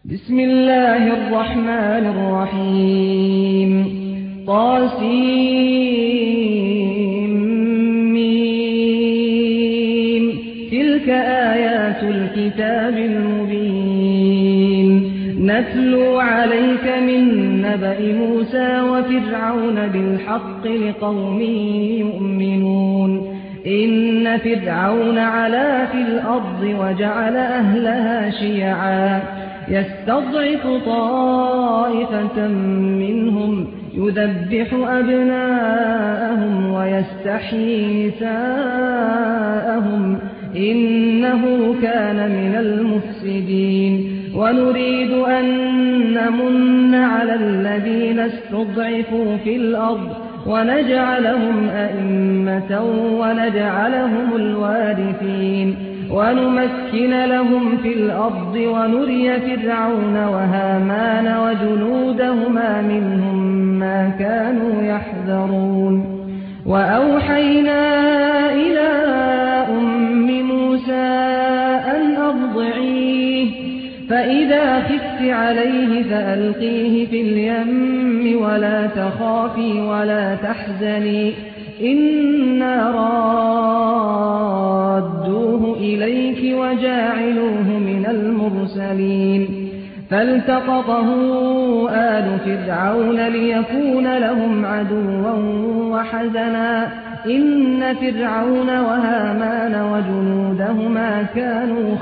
بسم الله الرحمن الرحيم طاسيم تلك آيات الكتاب المبين نتلو عليك من نبأ موسى وفرعون بالحق لقوم يؤمنون إن فرعون علا في الأرض وجعل أهلها شيعا يستضعف طائفة منهم يذبح أبناءهم ويستحيي نساءهم إنه كان من المفسدين ونريد أن نمن على الذين استضعفوا في الأرض ونجعلهم أئمة ونجعلهم الوارثين ونمكن لهم في الأرض ونري فرعون وهامان وجنودهما منهم ما كانوا يحذرون وأوحينا إلى أم موسى أن أرضعيه فإذا خفت عليه فألقيه في اليم ولا تخافي ولا تحزني إنا رادوه إليك وجاعلوه من المرسلين فالتقطه آل فرعون ليكون لهم عدوا وحزنا إن فرعون وهامان وجنودهما كانوا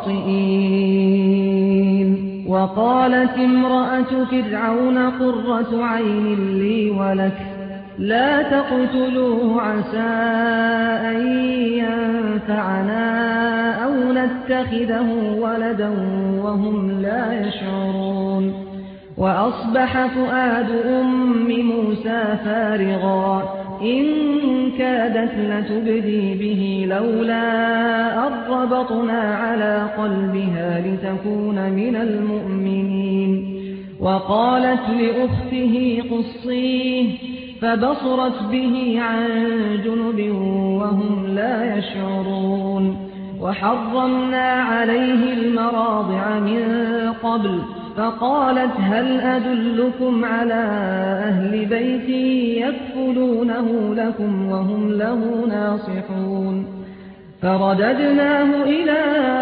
خاطئين وقالت امرأة فرعون قرة عين لي ولك لا تقتلوه عسى أن ينفعنا أو نتخذه ولدا وهم لا يشعرون وأصبح فؤاد أم موسى فارغا إن كادت لتبدي به لولا أن ربطنا على قلبها لتكون من المؤمنين وقالت لأخته قصيه فبصرت به عن جنب وهم لا يشعرون وحرمنا عليه المراضع من قبل فقالت هل أدلكم على أهل بيت يكفلونه لكم وهم له ناصحون فرددناه إلى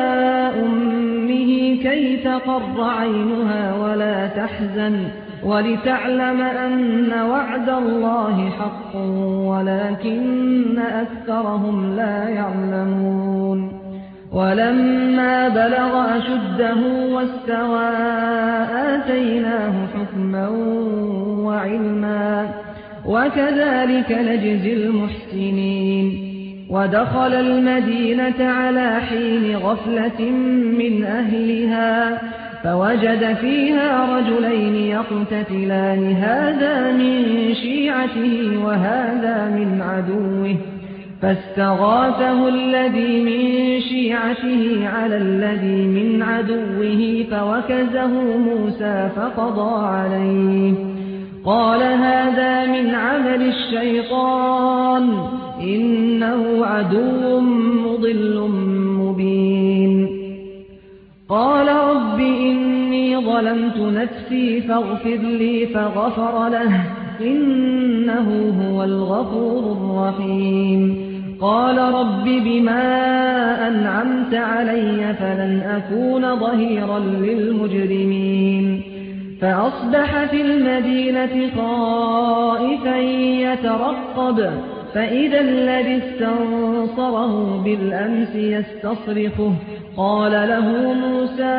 أمه كي تقر عينها ولا تحزن ولتعلم أن وعد الله حق ولكن أكثرهم لا يعلمون ولما بلغ أشده واستوى آتيناه حكما وعلما وكذلك نجزي المحسنين ودخل المدينة على حين غفلة من أهلها فوجد فيها رجلين يقتتلان هذا من شيعته وهذا من عدوه فاستغاثه الذي من شيعته على الذي من عدوه فوكزه موسى فقضى عليه قال هذا من عمل الشيطان إنه عدو مضل مبين قال رب إني ظلمت نفسي فاغفر لي فغفر له إنه هو الغفور الرحيم قال رب بما أنعمت علي فلن أكون ظهيرا للمجرمين فأصبح في المدينة خائفا يترقب فإذا الذي استنصره بالأمس يستصرخه قال له موسى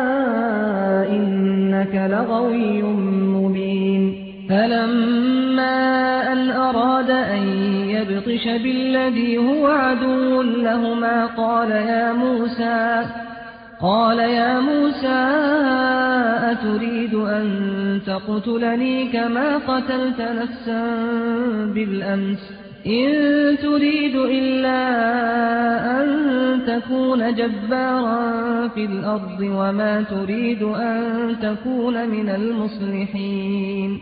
إنك لغوي مبين فلما أن أراد أن يبطش بالذي هو عدو لهما قال يا موسى أتريد أن تقتلني كما قتلت نفسا بالأمس إن تريد إلا أن تكون جبارا في الأرض وما تريد أن تكون من المصلحين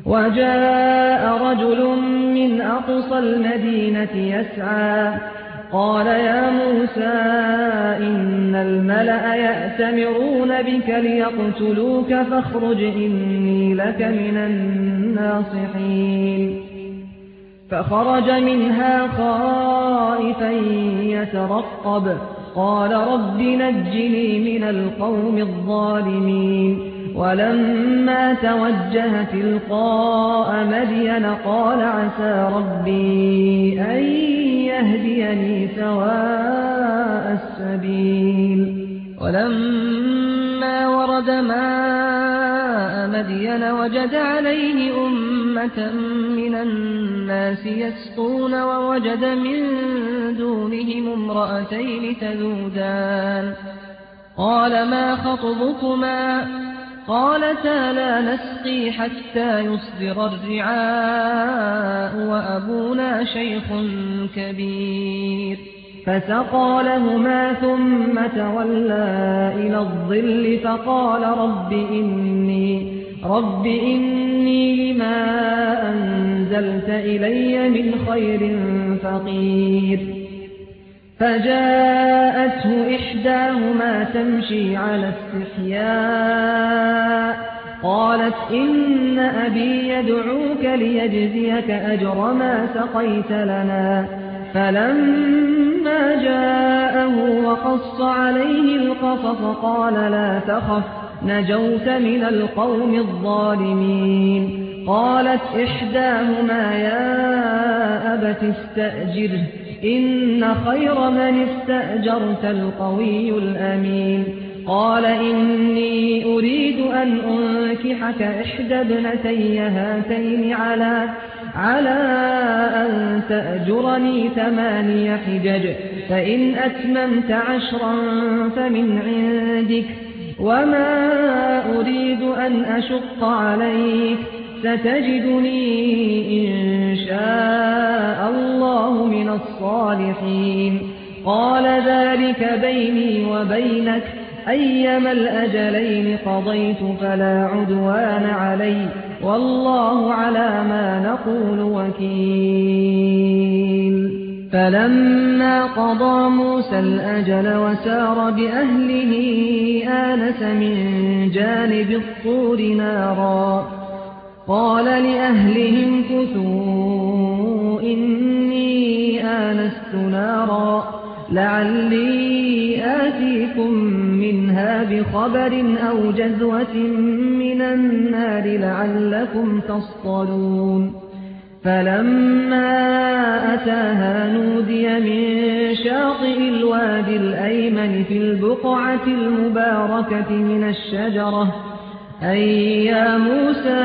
وجاء رجل من أقصى المدينة يسعى قال يا موسى إن الملأ يأتمرون بك ليقتلوك فاخرج إني لك من الناصحين فخرج منها خائفا يترقب قال رب نجني من القوم الظالمين ولما توجه تلقاء مدين قال عسى ربي أن يهديني سواء السبيل ولما ورد ماء مدين وجد عليه أمة من الناس يسقون ووجد من دونهم امرأتين تذودان قال ما خطبكما قالتا لا نسقي حتى يصدر الرعاء وأبونا شيخ كبير فسقى لهما ثم تولى إلى الظل فقال رب إني لما أنزلت إلي من خير فقير فجاءته إحداهما تمشي على استحياء قالت إن أبي يدعوك ليجزيك أجر ما سقيت لنا فلما جاءه وقص عليه القصص قال لا تخف نجوت من القوم الظالمين قالت إحداهما يا أبت استأجره إن خير من استأجرت القوي الأمين قال إني أريد أن أنكحك إحدى ابنتي هاتين على أن تأجرني 8 حجج فإن أتممت 10 فمن عندك وما أريد أن أشق عليك ستجدني إن شاء الله من الصالحين قال ذلك بيني وبينك أيما الأجلين قضيت فلا عدوان علي والله على ما نقول وكيل فلما قضى موسى الأجل وسار بأهله آنس من جانب الطور نارا قال لأهلهم كثوا إني آنست نارا لعلي آتيكم منها بخبر أو جذوة من النار لعلكم تصطلون فلما أتاها نودي من شاطئ الوادي الأيمن في البقعة المباركة من الشجرة أي يا موسى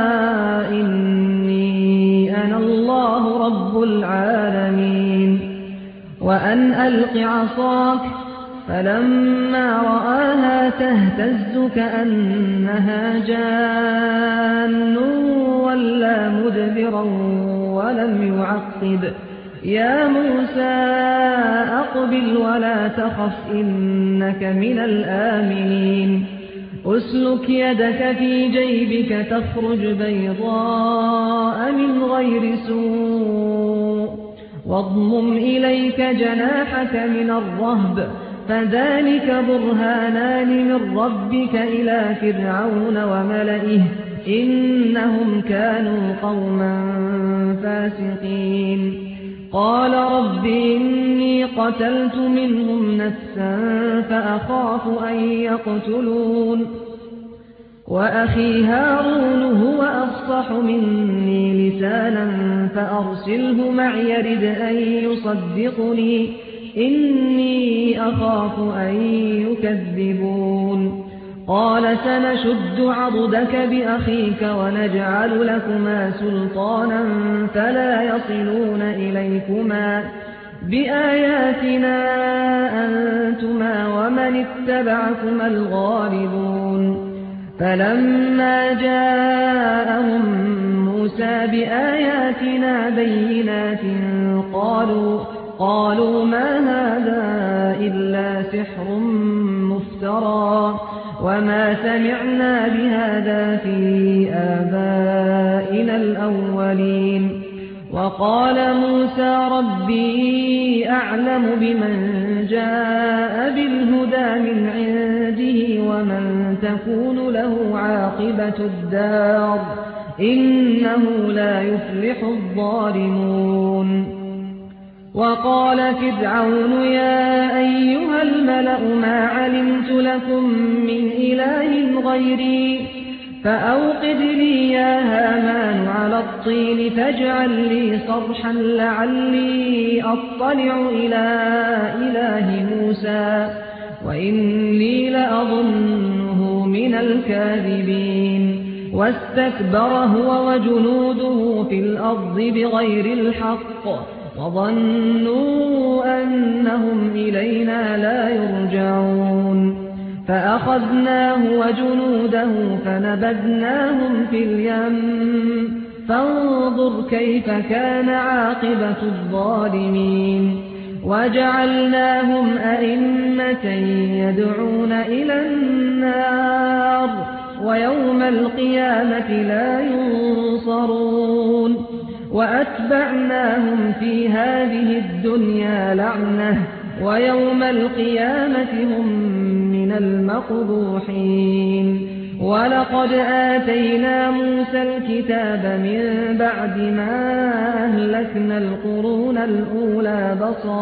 إني أنا الله رب العالمين وأن ألق عصاك فلما رآها تهتز كأنها جان ولا مدبرا ولم يعقب يا موسى أقبل ولا تخف إنك من الآمنين أسلك يدك في جيبك تخرج بيضاء من غير سوء واضمم إليك جناحك من الرهب فذلك برهانان من ربك إلى فرعون وملئه إنهم كانوا قوما فاسقين قال رب إني قتلت منهم نفسا فأخاف أن يقتلون وأخي هارون هو أفصح مني لسانا فأرسله معي يرد أن يصدقني إني أخاف أن يكذبون قال سنشد عضدك بأخيك ونجعل لكما سلطانا فلا يصلون إليكما بآياتنا أنتما ومن اتبعكما الغالبون فلما جاءهم موسى بآياتنا بينات قالوا ما هذا إلا سحر مفترى وما سمعنا بهذا في آبائنا الأولين وقال موسى ربي أعلم بمن جاء بالهدى من عنده ومن تكون له عاقبة الدار إنه لا يفلح الظالمون. وقال فرعون يا أيها الملأ ما علمت لكم من إله غيري فأوقد لي يا هامان على الطين فاجعل لي صرحا لعلي أطلع إلى إله موسى وإني لأظنه من الكاذبين. واستكبر هو وجنوده في الأرض بغير الحق وظنوا أنهم إلينا لا يرجعون. فأخذناه وجنوده فنبذناهم في اليم فانظر كيف كان عاقبة الظالمين. وجعلناهم أئمة يدعون إلى النار ويوم القيامة لا ينصرون. وأتبعناهم في هذه الدنيا لعنة ويوم القيامة هم من المقبوحين. ولقد آتينا موسى الكتاب من بعد ما أهلكنا القرون الأولى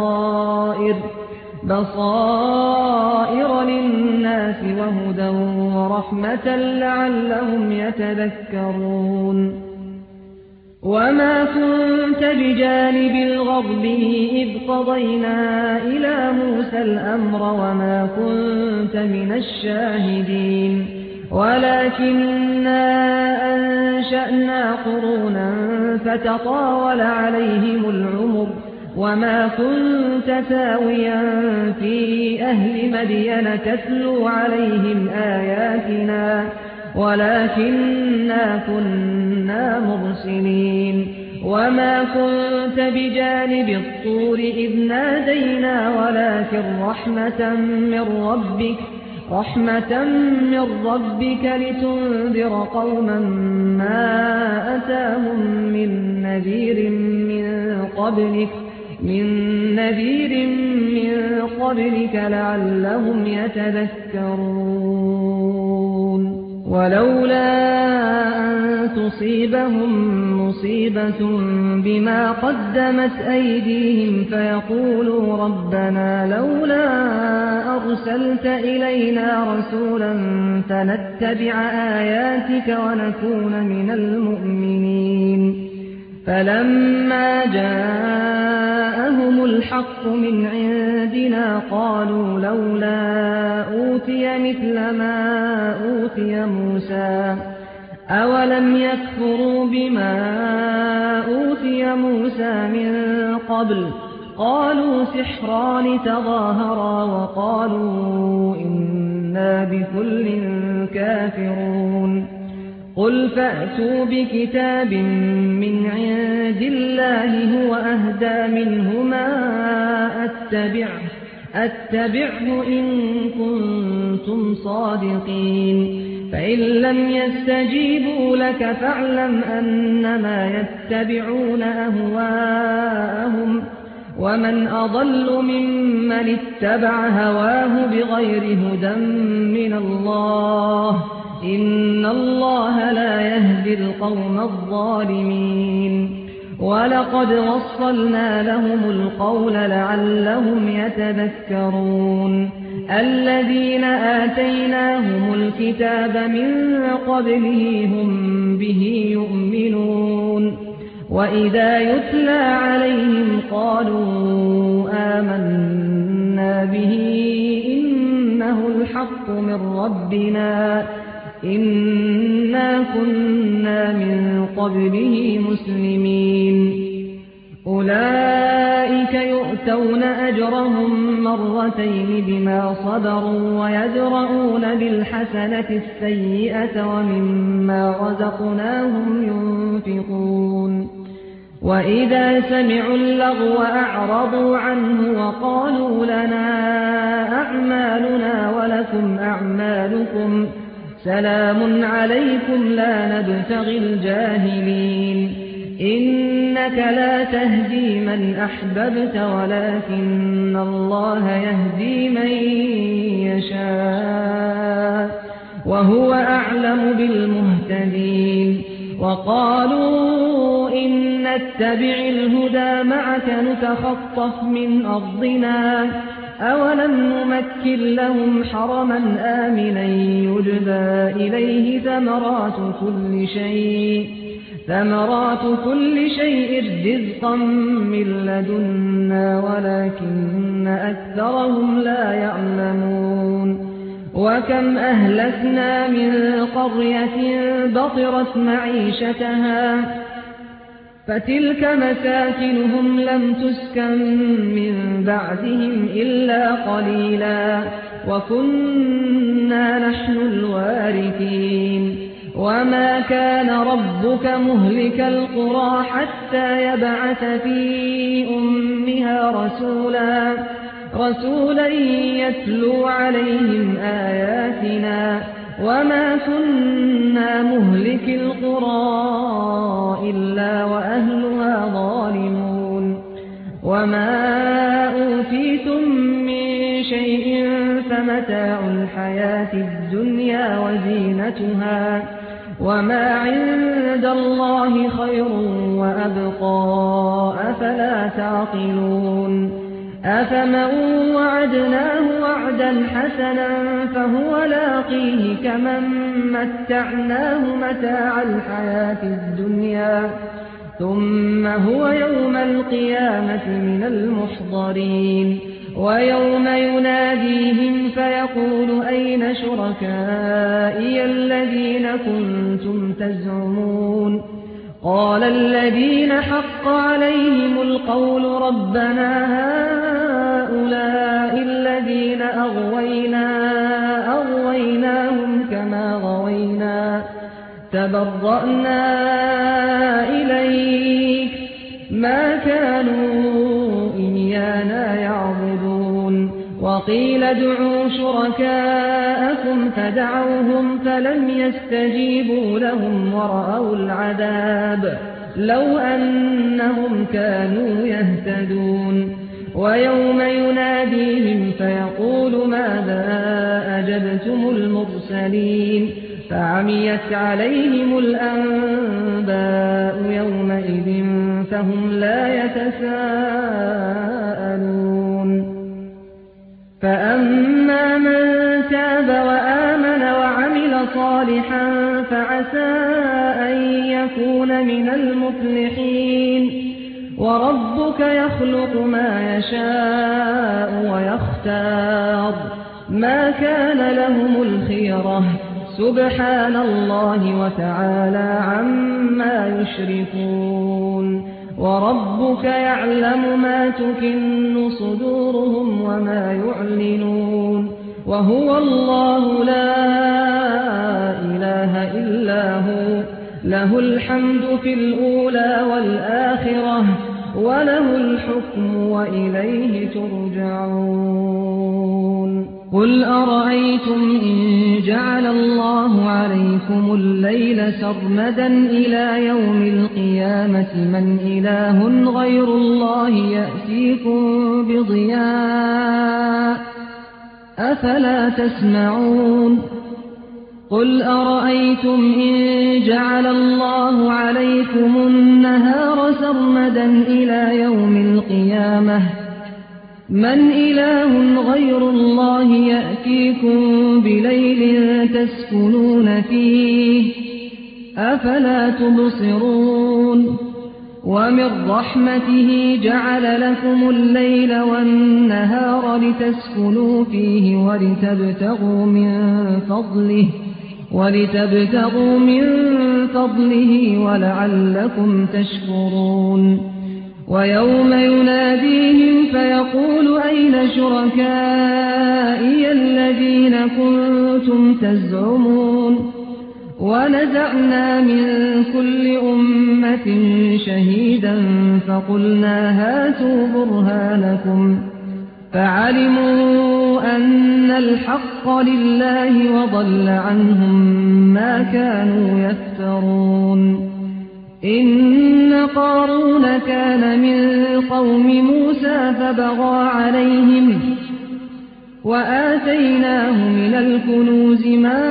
بصائر للناس وهدى ورحمة لعلهم يتذكرون. وما كنت بجانب الغربي إذ قضينا إلى موسى الأمر وما كنت من الشاهدين ولكننا أنشأنا قرونا فتطاول عليهم العمر وما كنت ثاويا في أهل مدين تتلو عليهم آياتنا ولكننا كنا مرسلين. وما كنت بجانب الطور إذ نادينا ولكن رحمة من ربك لتنذر قوما ما أتاهم من نذير من قبلك لعلهم يتذكرون. ولولا أن تصيبهم مصيبة بما قدمت أيديهم فيقولوا ربنا لولا أرسلت إلينا رسولا فنتبع آياتك ونكون من المؤمنين. فلما جاءهم الحق من عندنا قالوا لولا أوتي مثل ما أوتي موسى أولم يكفروا بما أوتي موسى من قبل قالوا سحران تظاهرا وقالوا إنا بكل كافرون. قل فأتوا بكتاب من عند الله هو أهدى منهما أتبعه إن كنتم صادقين. فإن لم يستجيبوا لك فاعلم أنما يتبعون أهواءهم ومن أضل ممن اتبع هواه بغير هدى من الله إن الله لا يهدي القوم الظالمين. ولقد وصلنا لهم القول لعلهم يتذكرون. الذين آتيناهم الكتاب من قبله هم به يؤمنون. وإذا يتلى عليهم قالوا آمنا به إنه الحق من ربنا إنا كنا من قبله مسلمين. أولئك يؤتون أجرهم مرتين بما صبروا ويدرؤون بالحسنة السيئة ومما رزقناهم ينفقون. وإذا سمعوا اللغو أعرضوا عنه وقالوا لنا أعمالنا ولكم أعمالكم سلام عليكم لا نبتغي الجاهلين. إنك لا تهدي من أحببت ولكن الله يهدي من يشاء وهو أعلم بالمهتدين وقالوا إن نتبع الهدى معك نتخطف من أرضنا أولم نمكن لهم حرما آمنا يجبى إليه ثمرات كل شيء رزقا من لدنا ولكن أكثرهم لا يعلمون وكم أهلكنا من قرية بطرت معيشتها فتلك مساكنهم لم تسكن من بعدهم إلا قليلا وكنا نحن الوارثين وما كان ربك مهلك القرى حتى يبعث في أمها رسولا يتلو عليهم آياتنا وما كنا مهلك القرى إلا وأهلها ظالمون وما أوتيتم من شيء فمتاع الحياة الدنيا وزينتها وما عند الله خير وأبقى أفلا تعقلون أفمن وعدناه وعدا حسنا فهو لاقيه كمن متعناه متاع الحياة الدنيا ثم هو يوم القيامة من المحضرين ويوم يناديهم فيقول أين شركائي الذين كنتم تزعمون قال الذين حق عليهم القول ربنا هؤلاء الذين أغويناهم كما غوينا تبرأنا إليك ما كانوا إيانا يعبدون وقيل ادعوا شركاءكم فدعوهم فلم يستجيبوا لهم ورأوا العذاب لو أنهم كانوا يهتدون ويوم يناديهم فيقول ماذا أجبتم المرسلين فعميت عليهم الأنباء يومئذ فهم لا يتساءلون فأما من تاب وآمن وعمل صالحا فعسى أن يكون من المفلحين وربك يخلق ما يشاء ويختار ما كان لهم الخيرة سبحان الله وتعالى عما يشركون وربك يعلم ما تكن صدورهم وما يعلنون وهو الله لا إله إلا هو له الحمد في الأولى والآخرة وله الحكم وإليه ترجعون قل أرأيتم إن جعل الله عليكم الليل سرمدا إلى يوم القيامة من إله غير الله يأتيكم بضياء أفلا تسمعون قل أرأيتم إن جعل الله عليكم النهار سرمدا إلى يوم القيامة من إله غير الله يأتيكم بليل تسكنون فيه أفلا تبصرون ومن رحمته جعل لكم الليل والنهار لتسكنوا فيه ولتبتغوا من فضله ولعلكم تشكرون ويوم يناديهم فيقول أين شركائي الذين كنتم تزعمون ونزعنا من كل أمة شهيدا فقلنا هاتوا برهانكم فعلموا أن الحق لله وضل عنهم ما كانوا يفترون إن قارون كان من قوم موسى فبغى عليهم وآتيناه من الكنوز ما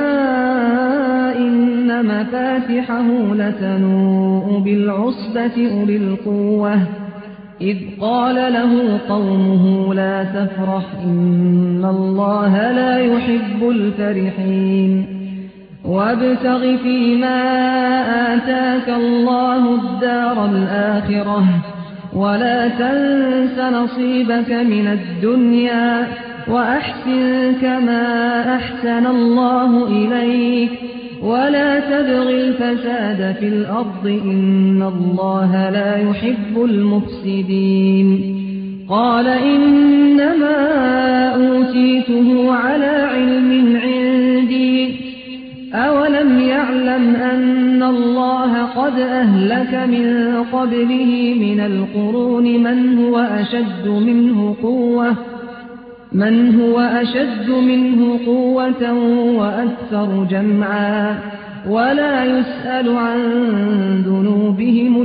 إن مفاتحه لتنوء بالعصبة أولي القوة إذ قال له قومه لا تفرح إن الله لا يحب الفرحين وابتغ فيما آتاك الله الدار الآخرة ولا تنس نصيبك من الدنيا وأحسن كما أحسن الله إليك ولا تبغ الفساد في الأرض إن الله لا يحب المفسدين قال إنما أوتيته على علم عندي أولم يعلم أن الله قد أهلك من قبله من القرون من هو أشد منه قوة وأكثر جمعا ولا يسأل عن ذنوبهم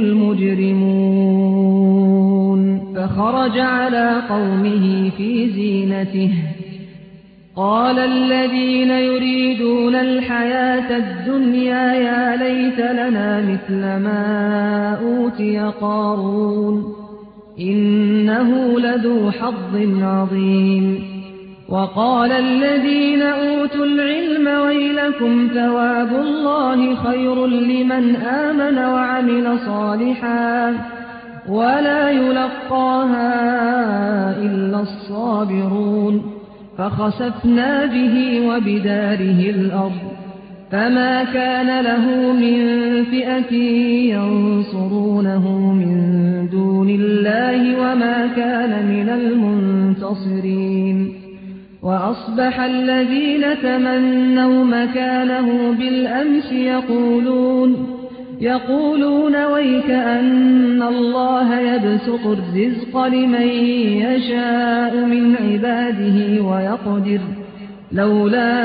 المجرمون فخرج على قومه في زينته قال الذين يريدون الحياة الدنيا يا ليت لنا مثل ما أوتي قارون إنه لذو حظ عظيم وقال الذين أوتوا العلم ويلكم ثواب الله خير لمن آمن وعمل صالحا ولا يلقاها إلا الصابرون فخسفنا به وبداره الأرض فما كان له من فئة ينصرونه من دون الله وما كان من المنتصرين وأصبح الذين تمنوا مكانه بالأمس يقولون ويك أن الله يبسط الرزق لمن يشاء من عباده ويقدر لولا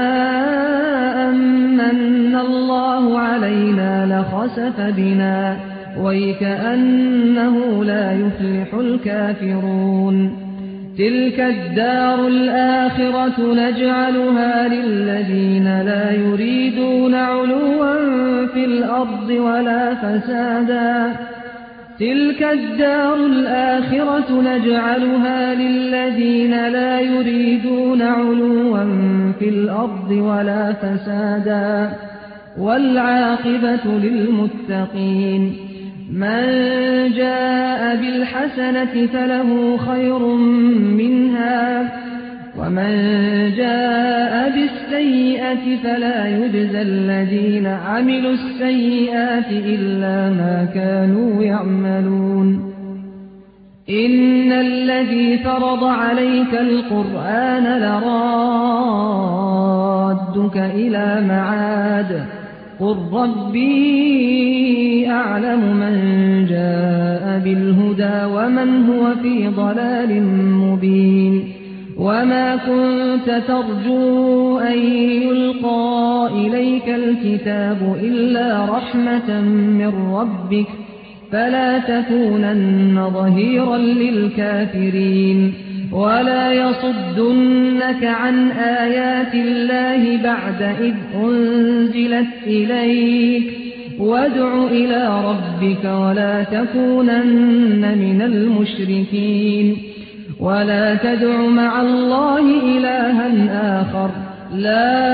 أمن الله علينا لخسف بنا ويك أنه لا يفلح الكافرون تلك الدار الآخرة نجعلها للذين لا يريدون علوا في الأرض ولا فسادا والعاقبة للمتقين من جاء بالحسنة فله خير منها ومن جاء بالسيئة فلا يجزى الذين عملوا السيئات إلا ما كانوا يعملون إن الذي فرض عليك القرآن لرادك إلى معاد قل ربي أعلم من جاء بالهدى ومن هو في ضلال مبين وما كنت ترجو أن يلقى إليك الكتاب إلا رحمة من ربك فلا تكونن ظهيرا للكافرين ولا يصدنك عن آيات الله بعد إذ أنزلت إليك وادع إلى ربك ولا تكونن من المشركين ولا تدع مع الله إلها آخر لا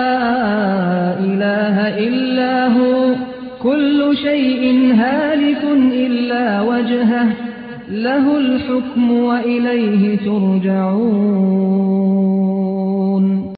إله إلا هو كل شيء هالك إلا وجهه له الحكم وإليه ترجعون